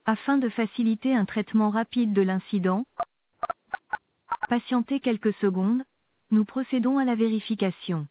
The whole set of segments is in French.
Afin de faciliter un traitement rapide de l'incident, patientez quelques secondes, nous procédons à la vérification.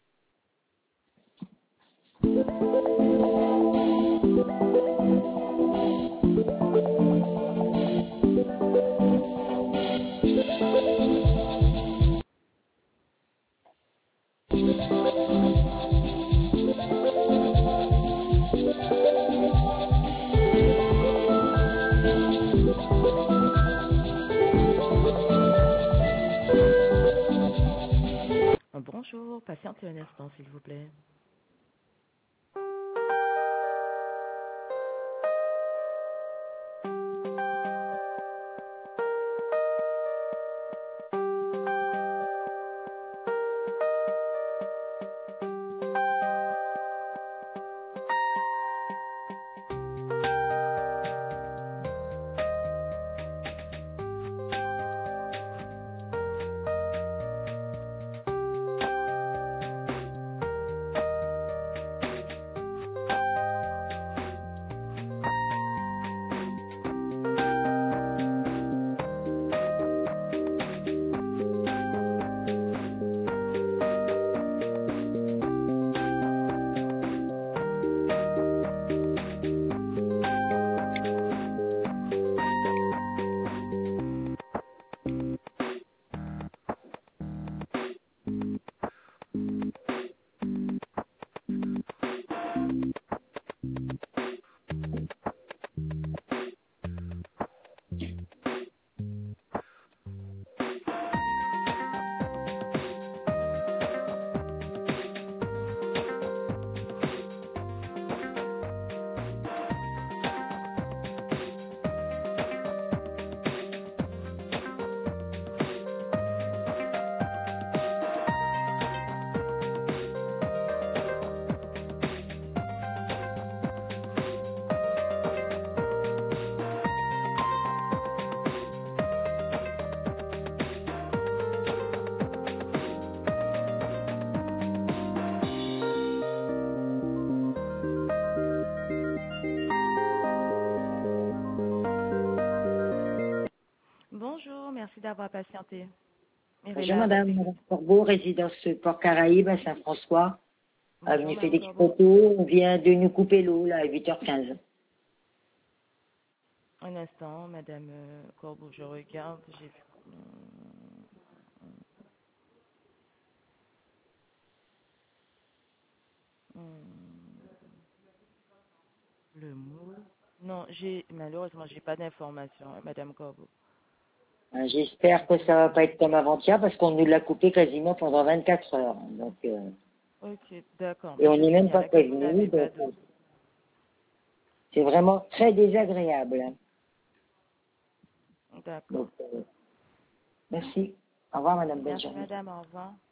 Bonjour, patientez un instant s'il vous plaît. Bonjour, merci d'avoir patienté. Bonjour madame, Madame Corbeau, résidence Port-Caraïbe à Saint-François, avenue Félix Proto. On vient de nous couper l'eau là à 8h15. Un instant, madame Corbeau, je regarde, j'ai vu. Le moule. Non, malheureusement, j'ai pas d'informations, madame Corbeau. J'espère que ça va pas être comme avant-hier parce qu'on nous l'a coupé quasiment pendant 24 heures. Donc, ok, d'accord. Et on n'est même pas prévenu. C'est vraiment très désagréable. D'accord. Merci. Au revoir madame. Merci madame, au revoir.